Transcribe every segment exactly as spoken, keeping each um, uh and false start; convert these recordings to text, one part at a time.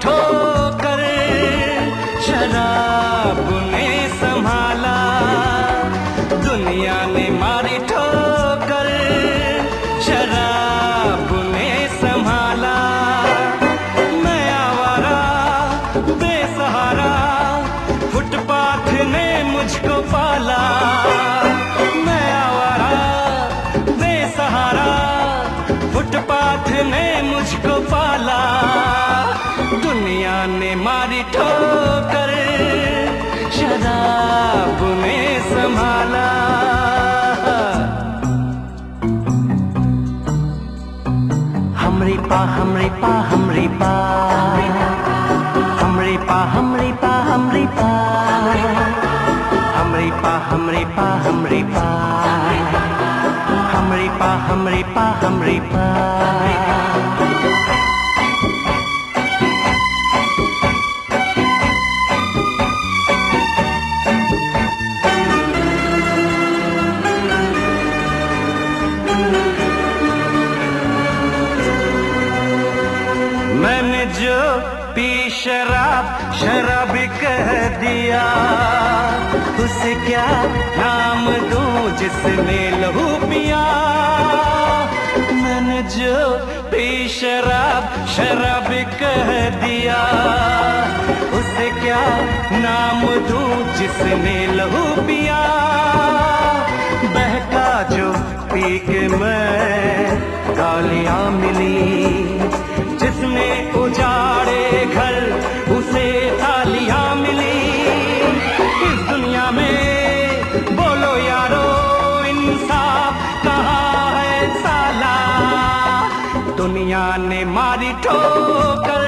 ठोकर, शराब ने संभाला। दुनिया ने मारी ठोकर, शराब ने संभाला। मैं आवारा बेसहारा, फुटपाथ ने मुझको पाला। मैं आवारा बेसहारा, फुटपाथ ने मुझको पाला। दुनिया ने मारी ठोकर, शराब ने संभाला। हमरी पा हमरी पा हमरी पा, हमरी पा हमरी पा हमरी पा, हमरी पा हमरी पा हमरी पा, हमरी पा हमरी पा हमरी पा। मैंने जो पी शराब शराबी कह दिया, उसे क्या नाम दूं जिसने लहू पिया। मैंने जो पी शराब शराबी कह दिया, उसे क्या नाम दूं जिसने लहू पिया। बहका जो पी के मैं गालियां मिली, जिसने उजाड़े घर उसे तालियां मिली। इस दुनिया में बोलो यारो इंसाफ कहाँ है साला। दुनिया ने मारी ठोकर,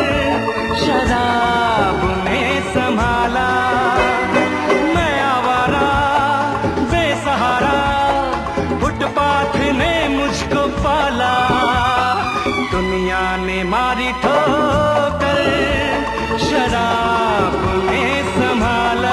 शराब ने संभाला। मैं आवारा बेसहारा, फुटपाथ ने मुझको पाला। दुनिया ने मारी ठोकर, शराब ने संभाला।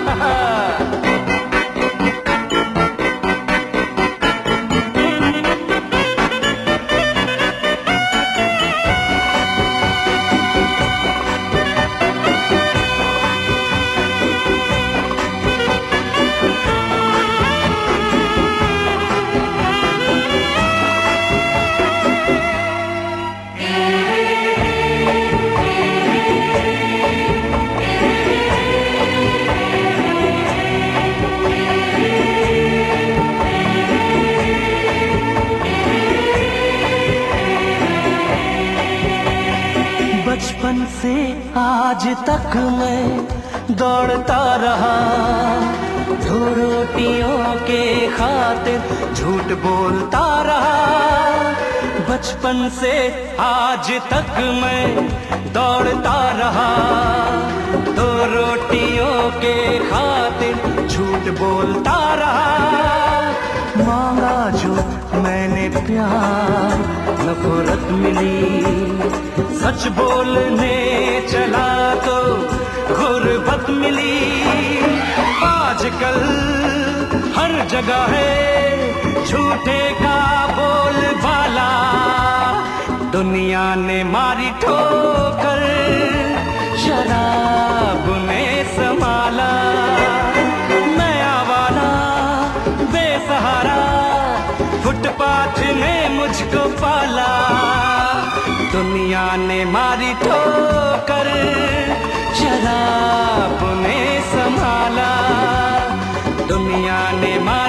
बचपन से आज तक मैं दौड़ता रहा, दो रोटियों के खातिर झूठ बोलता रहा। बचपन से आज तक मैं दौड़ता रहा, दो रोटियों के खातिर झूठ बोलता रहा। मांगा जो मैंने प्यार, नफरत मिली। सच बोलने चला तो गुर्बत मिली। आजकल हर जगह है झूठे का बोलबाला। दुनिया ने मारी ठोकर, शराब ने संभाला। मैं आवारा बेसहारा, फुटपाथ ने मुझको पाला। दुनिया ने मारी ठोकर, शराब ने संभाला। दुनिया ने मारी